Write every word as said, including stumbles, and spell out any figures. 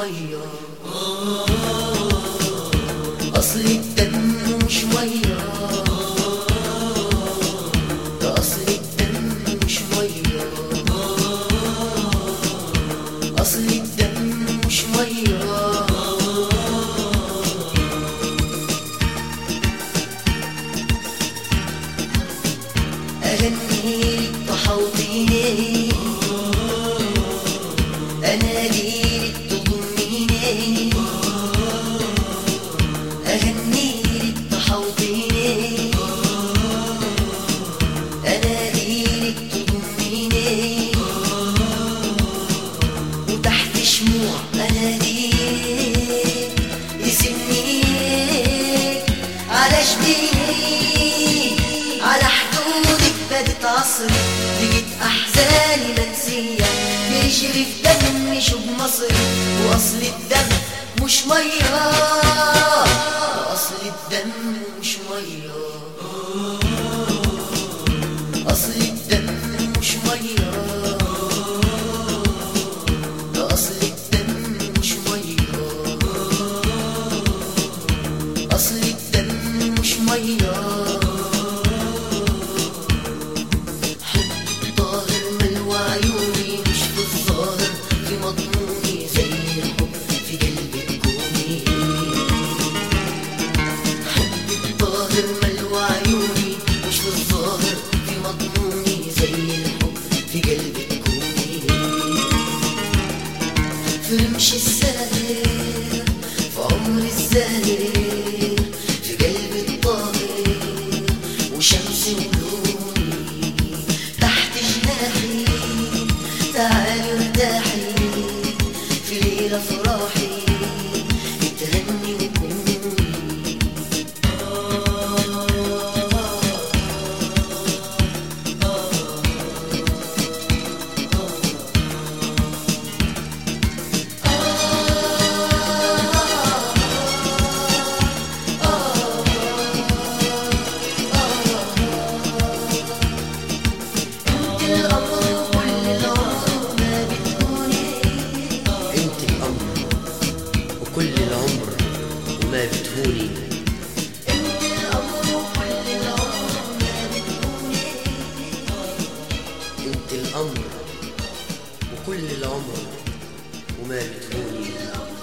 مية، أصل الدم مش مية، ده أصل الدم مش مية، أصل الدم مش مية. أغنيلك تحوطيني، أناديلك تضميني، أغنيلك تحوطيني، أناديلك تضميني، وتحت شموع أناديلك يسنيك على جبيني، على حدودك بدت عصري، لقيت أحزاني منسية، بيجري في دمي شوب مصري، وأصل الدم مش مية، أصل الدم مش مية، أصل الدم مش مية، أصل الدم مش مية، أصل الدم مش مية. في رمش الساهر، في عمر الزاهر، في قلب الطاهر، وشمس ولوني تحت جناحي، تعالي ارتاحي في ليلة فرحي، اتهني وكوني. كل العمر وما بتهوني، انت الأمر وكل العمر وما بتهوني، انت الأمر وكل العمر وما بتهوني.